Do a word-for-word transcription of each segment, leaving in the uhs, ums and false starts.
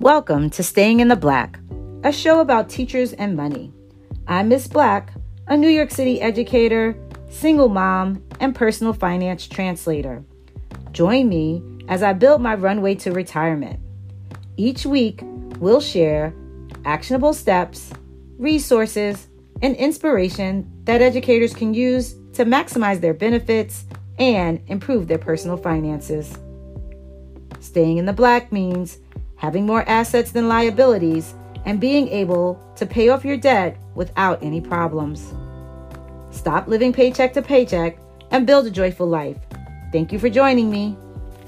Welcome to Staying in the Black, a show about teachers and money. I'm Miss Black, a New York City educator, single mom, and personal finance translator. Join me as I build my runway to retirement. Each week, we'll share actionable steps, resources, and inspiration that educators can use to maximize their benefits and improve their personal finances. Staying in the black means having more assets than liabilities and being able to pay off your debt without any problems. Stop living paycheck to paycheck and build a joyful life. Thank you for joining me.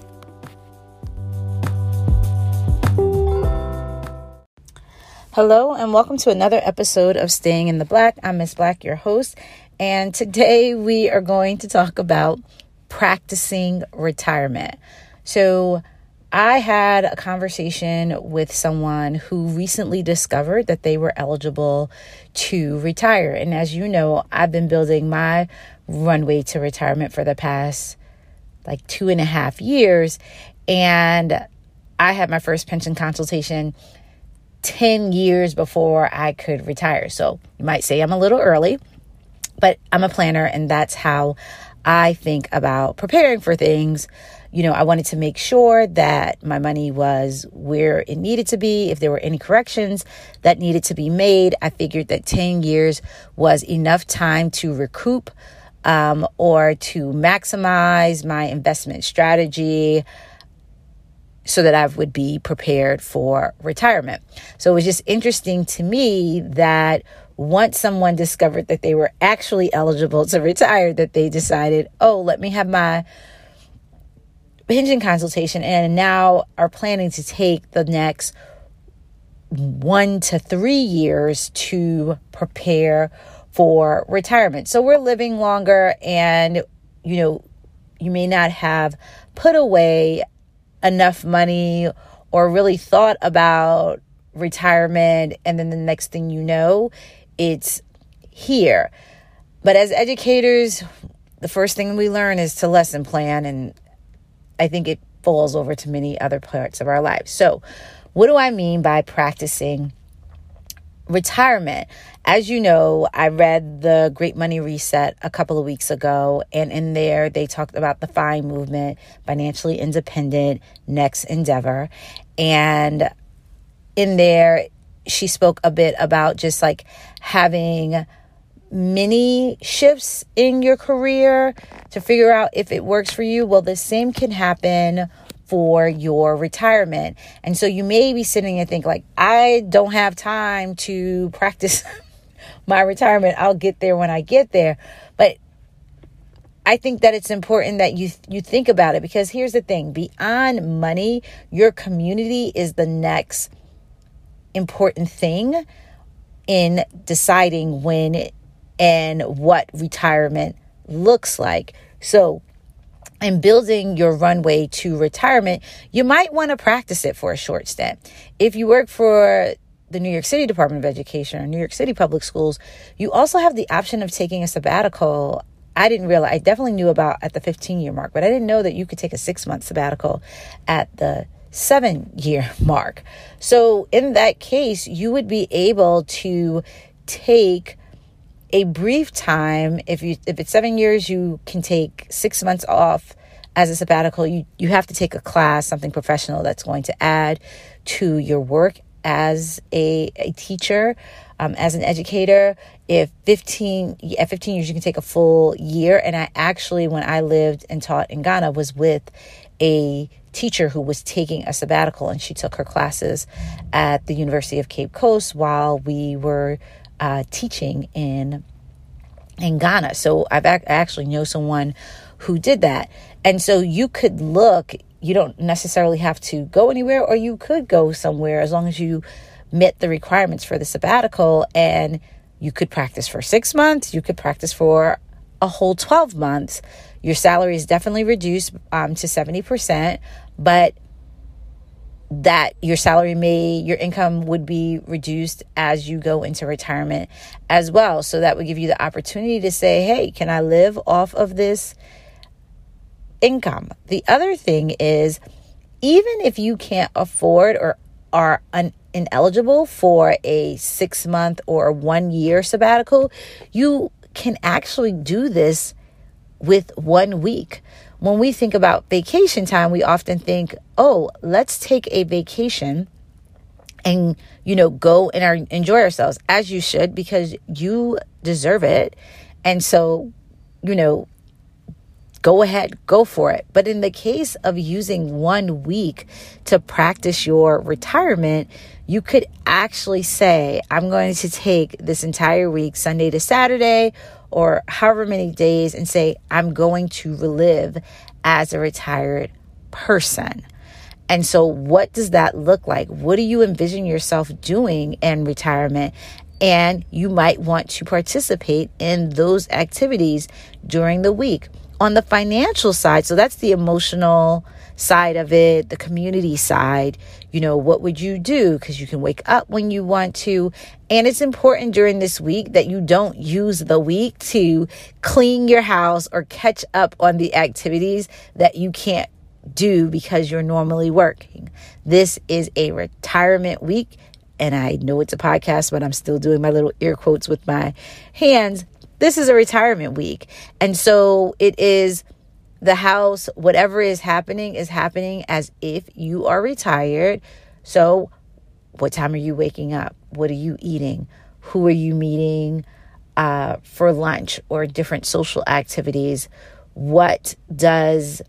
Hello and welcome to another episode of Staying in the Black. I'm Miss Black, your host, and today we are going to talk about practicing retirement. So I had a conversation with someone who recently discovered that they were eligible to retire. And as you know, I've been building my runway to retirement for the past like two and a half years. And I had my first pension consultation ten years before I could retire. So you might say I'm a little early, but I'm a planner, and that's how I think about preparing for things. You know, I wanted to make sure that my money was where it needed to be. If there were any corrections that needed to be made, I figured that ten years was enough time to recoup um, or to maximize my investment strategy so that I would be prepared for retirement. So it was just interesting to me that once someone discovered that they were actually eligible to retire, that they decided, oh, let me have my pension consultation, and now are planning to take the next one to three years to prepare for retirement. So we're living longer, and, you know, you may not have put away enough money or really thought about retirement, and then the next thing you know, it's here. But as educators, the first thing we learn is to lesson plan, and I think it falls over to many other parts of our lives. So what do I mean by practicing retirement? As you know, I read The Great Money Reset a couple of weeks ago, and in there they talked about the FINE movement, financially independent, next endeavor. And in there, she spoke a bit about just like having mini shifts in your career to figure out if it works for you. Well, the same can happen for your retirement. And so you may be sitting and think like, I don't have time to practice my retirement. I'll get there when I get there. But I think that it's important that you you think about it, because here's the thing. Beyond money, your community is the next important thing in deciding when and what retirement looks like. So in building your runway to retirement, you might want to practice it for a short stint. If you work for the New York City Department of Education or New York City Public Schools, you also have the option of taking a sabbatical. I didn't realize, I definitely knew about at the fifteen year mark, but I didn't know that you could take a six month sabbatical at the seven year mark. So in that case, you would be able to take a brief time. If you if it's seven years, you can take six months off as a sabbatical. You you have to take a class, something professional that's going to add to your work as a, a teacher, um, as an educator. If fifteen at fifteen years, you can take a full year. And I actually, when I lived and taught in Ghana, was with a teacher who was taking a sabbatical, and she took her classes at the University of Cape Coast while we were Uh, teaching in in Ghana. So I've ac- I actually know someone who did that. And so you could look, you don't necessarily have to go anywhere, or you could go somewhere as long as you met the requirements for the sabbatical, and you could practice for six months. You could practice for a whole twelve months. Your salary is definitely reduced um, to seventy percent, but that your salary may, your income would be reduced as you go into retirement as well. So that would give you the opportunity to say, hey, can I live off of this income? The other thing is, even if you can't afford or are un- ineligible for a six month or one year sabbatical, you can actually do this with one week. When we think about vacation time, we often think, oh, let's take a vacation and, you know, go and our, enjoy ourselves, as you should, because you deserve it. And so, you know, go ahead, go for it. But in the case of using one week to practice your retirement, you could actually say, I'm going to take this entire week, Sunday to Saturday, or however many days, and say, I'm going to relive as a retired person. And so what does that look like? What do you envision yourself doing in retirement? And you might want to participate in those activities during the week. On the financial side, so that's the emotional side of it, the community side, you know, what would you do? Because you can wake up when you want to. And it's important during this week that you don't use the week to clean your house or catch up on the activities that you can't do because you're normally working. This is a retirement week. And I know it's a podcast, but I'm still doing my little ear quotes with my hands. This is a retirement week. And so it is the house, whatever is happening is happening as if you are retired. So what time are you waking up? What are you eating? Who are you meeting uh, for lunch or different social activities? What does,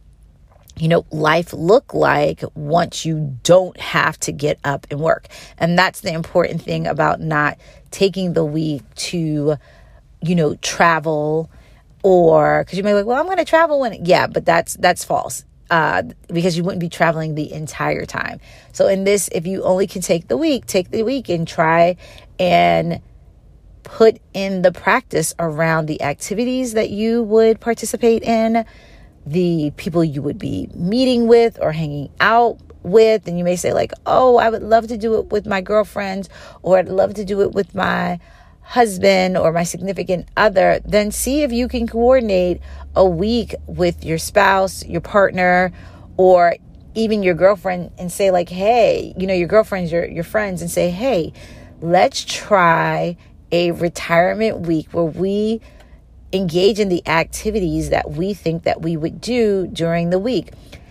you know, life look like once you don't have to get up and work? And that's the important thing about not taking the week to, you know, travel, or because you may be like, well, I'm going to travel when, yeah, but that's, that's false. Uh, because you wouldn't be traveling the entire time. So in this, if you only can take the week, take the week and try and put in the practice around the activities that you would participate in, the people you would be meeting with or hanging out with. And you may say like, oh, I would love to do it with my girlfriends, or I'd love to do it with my husband or my significant other. Then see if you can coordinate a week with your spouse, your partner, or even your girlfriend, and say like, hey, you know, your girlfriends, your, your friends, and say, hey, let's try a retirement week where we engage in the activities that we think that we would do during the week.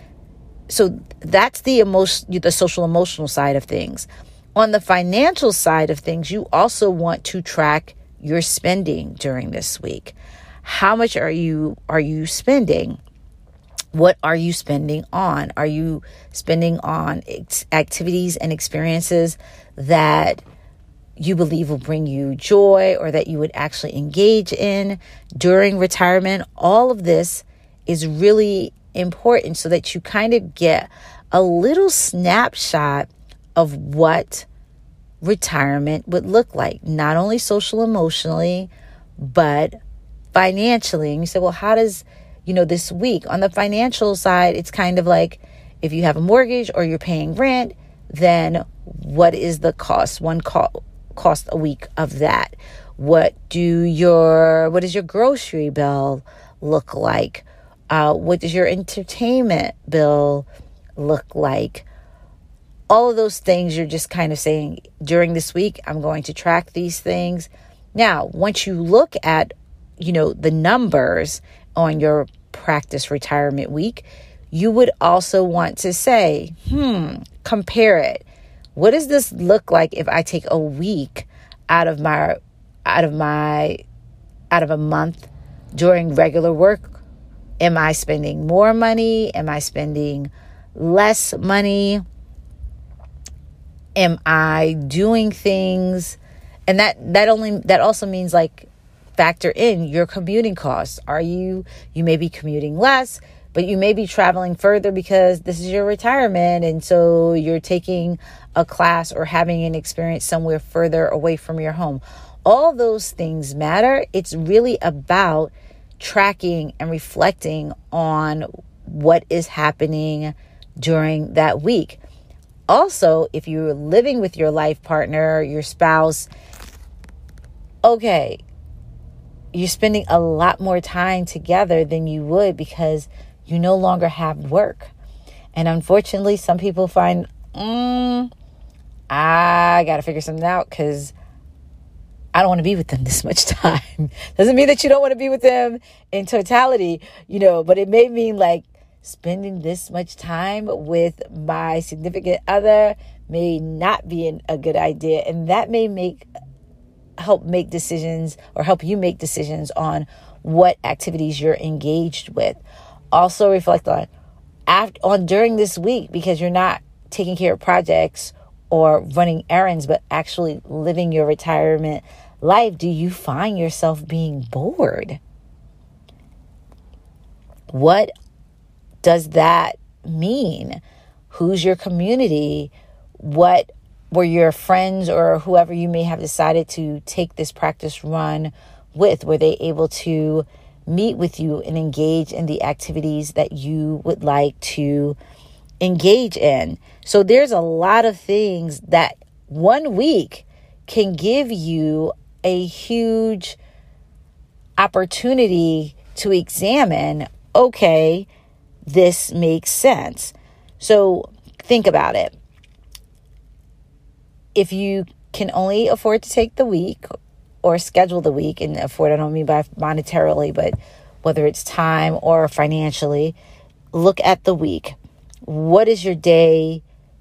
So that's the emotion, the social emotional side of things. On the financial side of things, you also want to track your spending during this week. How much are you are you spending? What are you spending on? Are you spending on ex- activities and experiences that you believe will bring you joy, or that you would actually engage in during retirement? All of this is really important so that you kind of get a little snapshot of what retirement would look like, not only social emotionally, but financially. And you say, well, how does, you know, this week on the financial side, it's kind of like if you have a mortgage or you're paying rent, then what is the cost? One co- cost a week of that. What do your, what does your grocery bill look like? Uh, what does your entertainment bill look like? All of those things, you're just kind of saying, during this week, I'm going to track these things. Now, once you look at, you know, the numbers on your practice retirement week, you would also want to say, hmm, compare it. What does this look like if I take a week out of my, out of my, out of a month during regular work? Am I spending more money? Am I spending less money? Am I doing things? And that, that only, that also means like factor in your commuting costs. Are you, you may be commuting less, but you may be traveling further because this is your retirement. And so you're taking a class or having an experience somewhere further away from your home. All those things matter. It's really about tracking and reflecting on what is happening during that week. Also, if you're living with your life partner, your spouse, okay, you're spending a lot more time together than you would because you no longer have work. And unfortunately, some people find, mm, I got to figure something out because I don't want to be with them this much time. Doesn't mean that you don't want to be with them in totality, you know, but it may mean like spending this much time with my significant other may not be an, a good idea. And that may make help make decisions or help you make decisions on what activities you're engaged with. Also reflect on after on during this week, because you're not taking care of projects or running errands, but actually living your retirement life. Do you find yourself being bored? What does that mean? Who's your community? What were your friends or whoever you may have decided to take this practice run with? Were they able to meet with you and engage in the activities that you would like to engage in? So there's a lot of things that one week can give you a huge opportunity to examine, okay, this makes sense. So think about it. If you can only afford to take the week or schedule the week, and afford, I don't mean by monetarily, but whether it's time or financially, look at the week. What does your day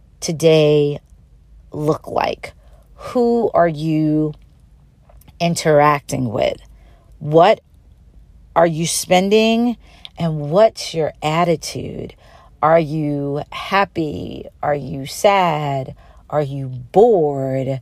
today look like? Who are you interacting with? What are you spending? And what's your attitude? Are you happy? Are you sad? Are you bored?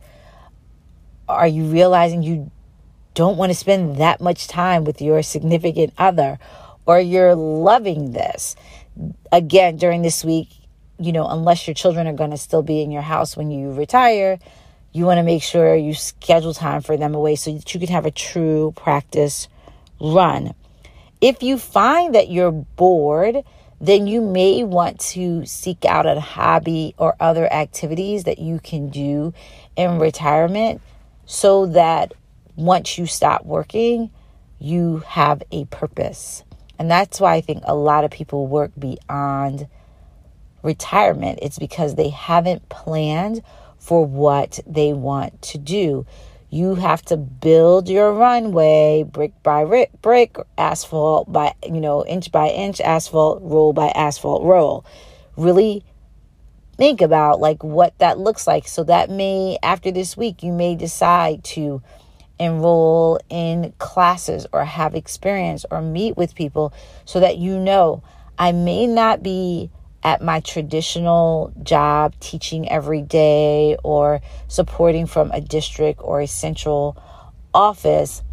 Are you realizing you don't want to spend that much time with your significant other? Or you're loving this? Again, during this week, you know, unless your children are going to still be in your house when you retire, you want to make sure you schedule time for them away so that you can have a true practice run. If you find that you're bored, then you may want to seek out a hobby or other activities that you can do in retirement so that once you stop working, you have a purpose. And that's why I think a lot of people work beyond retirement. It's because they haven't planned for what they want to do. You have to build your runway brick by brick, asphalt by, you know, inch by inch, asphalt roll by asphalt roll. Really think about like what that looks like. So that may, after this week, you may decide to enroll in classes or have experience or meet with people so that you know, I may not be at my traditional job teaching every day or supporting from a district or a central office,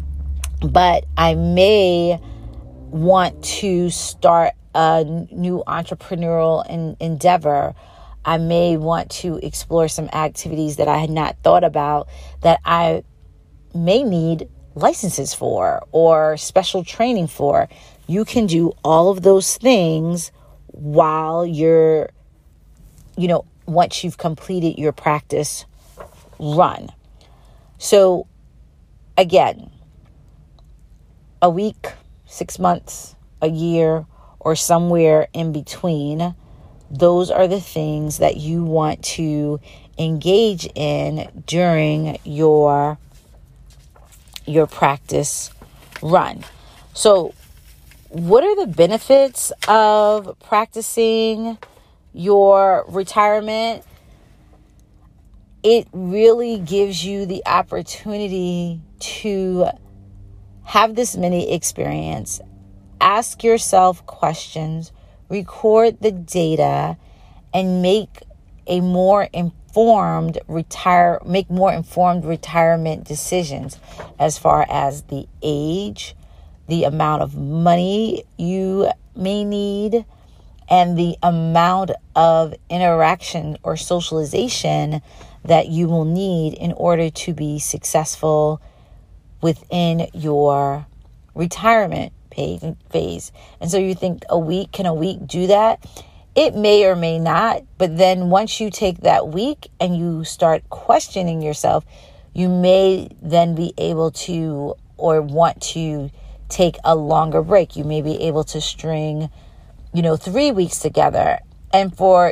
but I may want to start a new entrepreneurial in, endeavor. I may want to explore some activities that I had not thought about that I may need licenses for or special training for. You can do all of those things while you're, you know, once you've completed your practice run. So again, a week, six months, a year, or somewhere in between, those are the things that you want to engage in during your, your practice run. So what are the benefits of practicing your retirement? It really gives you the opportunity to have this mini experience, ask yourself questions, record the data, and make a more informed retire, make more informed retirement decisions as far as the age, the amount of money you may need, and the amount of interaction or socialization that you will need in order to be successful within your retirement phase. And so you think a week, can a week do that? It may or may not, but then once you take that week and you start questioning yourself, you may then be able to or want to take a longer break. You may be able to string, you know, three weeks together. And for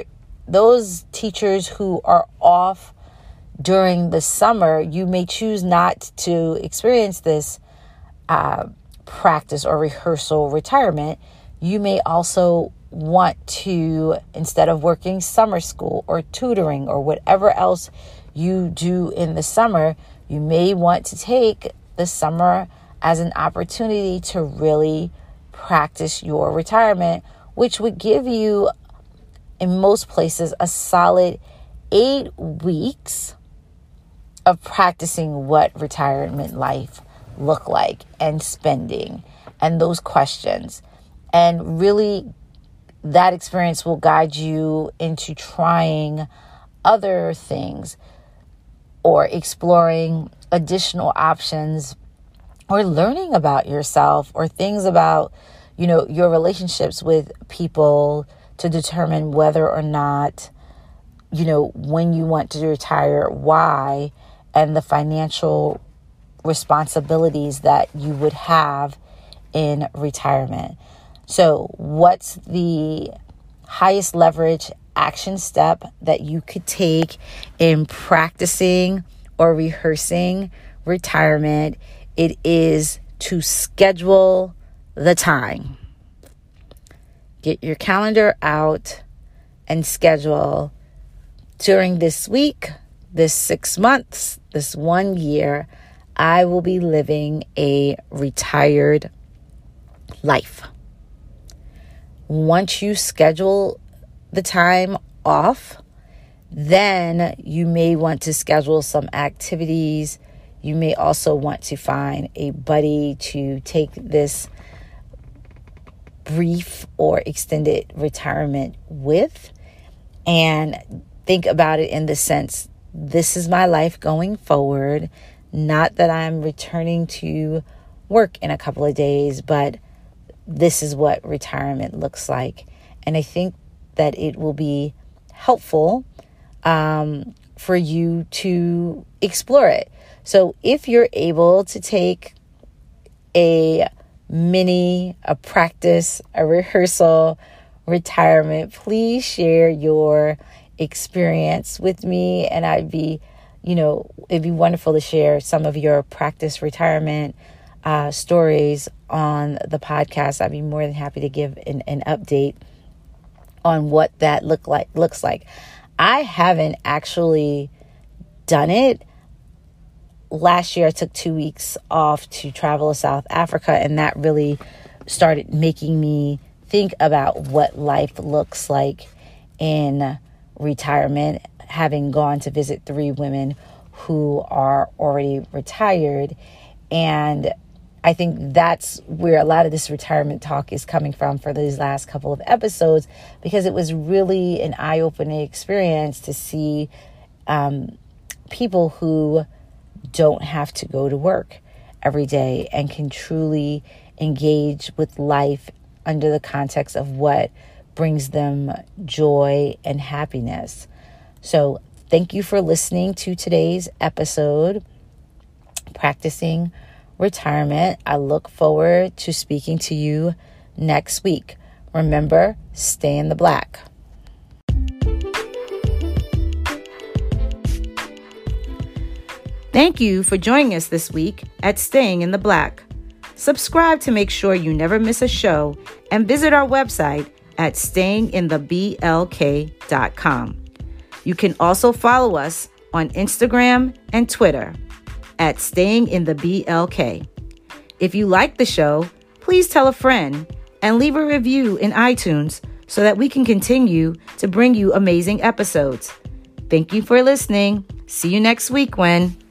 those teachers who are off during the summer, you may choose not to experience this uh, practice or rehearsal retirement. You may also want to, instead of working summer school or tutoring or whatever else you do in the summer, you may want to take the summer as an opportunity to really practice your retirement, which would give you, in most places, a solid eight weeks of practicing what retirement life look like and spending and those questions. And really, that experience will guide you into trying other things or exploring additional options or learning about yourself or things about, you know, your relationships with people to determine whether or not, you know, when you want to retire, why, and the financial responsibilities that you would have in retirement. So what's the highest leverage action step that you could take in practicing or rehearsing retirement? It is to schedule the time. Get your calendar out and schedule during this week, this six months, this one year, I will be living a retired life. Once you schedule the time off, then you may want to schedule some activities. You may also want to find a buddy to take this brief or extended retirement with, and think about it in the sense, this is my life going forward. Not that I'm returning to work in a couple of days, but this is what retirement looks like. And I think that it will be helpful um, for you to explore it. So if you're able to take a mini, a practice, a rehearsal retirement, please share your experience with me. And I'd be, you know, it'd be wonderful to share some of your practice retirement uh, stories on the podcast. I'd be more than happy to give an, an update on what that look like looks like. I haven't actually done it. Last year, I took two weeks off to travel to South Africa, and that really started making me think about what life looks like in retirement, having gone to visit three women who are already retired. And I think that's where a lot of this retirement talk is coming from for these last couple of episodes, because it was really an eye-opening experience to see um, people who don't have to go to work every day and can truly engage with life under the context of what brings them joy and happiness. So thank you for listening to today's episode, Practicing Retirement. I look forward to speaking to you next week. Remember, stay in the black. Thank you for joining us this week at Staying in the Black. Subscribe to make sure you never miss a show, and visit our website at staying in the b l k dot com. You can also follow us on Instagram and Twitter at Staying in the B L K. If you like the show, please tell a friend and leave a review in iTunes so that we can continue to bring you amazing episodes. Thank you for listening. See you next week, Gwen.